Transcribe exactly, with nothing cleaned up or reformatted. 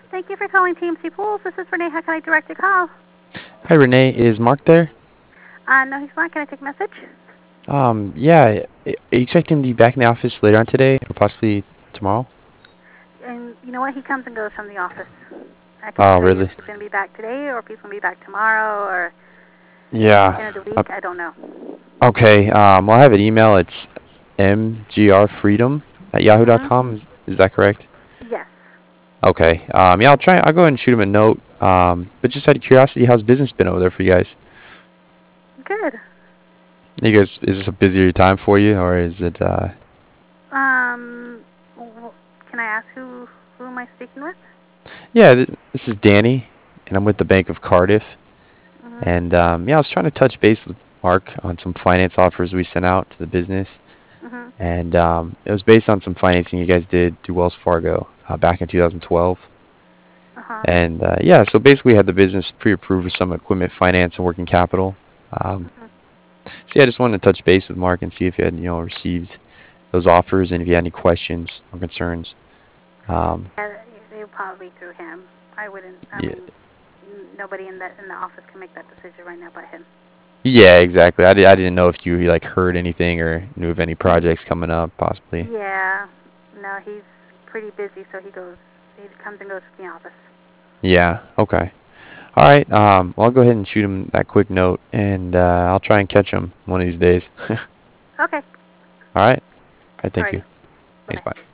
Thank you for calling T M C Pools. This is Renee. How can I direct your call? Hi, Renee. Is Mark there? Uh, no, he's not. Can I take a message? Um, yeah. Are you expecting him to be back in the office later on today or possibly tomorrow? And you know what? He comes and goes from the office. I couldn't Oh, tell you if really? he's going to be back today or if he's going to be back tomorrow or Yeah. end of the Uh, week. I don't know. okay. Um, well, I have an email. It's m g r freedom at yahoo dot Mm-hmm. com. Is, is that correct? Yes. Okay. Um, yeah, I'll try. I'll go ahead and shoot him a note. Um, but just out of curiosity, how's business been over there for you guys? Good. You guys, is this a busier time for you, or is it? Uh... Um, can I ask who who am I speaking with? Yeah, th this is Danny, and I'm with the Bank of Cardiff. Mm-hmm. And um, yeah, I was trying to touch base with Mark on some finance offers we sent out to the business. Mm-hmm. And um, it was based on some financing you guys did through Wells Fargo uh, back in two thousand twelve. Uh-huh. And uh, yeah, so basically, we had the business pre-approved for some equipment finance and working capital. Um, Mm-hmm. so yeah, I just wanted to touch base with Mark and see if you had you know received those offers and if you had any questions or concerns. Um, Yeah, they'll probably through him. I wouldn't. I yeah, mean, nobody in the in the office can make that decision right now but him. yeah, exactly. I, di- I didn't know if you like heard anything or knew of any projects coming up, possibly. Yeah. No, he's pretty busy, so he goes. He comes and goes from the office. Yeah. Okay. All right. Um, well, I'll go ahead and shoot him that quick note, and uh, I'll try and catch him one of these days. All Okay. right. All right. Thank you. Alrighty. Thanks. Bye-bye. Bye.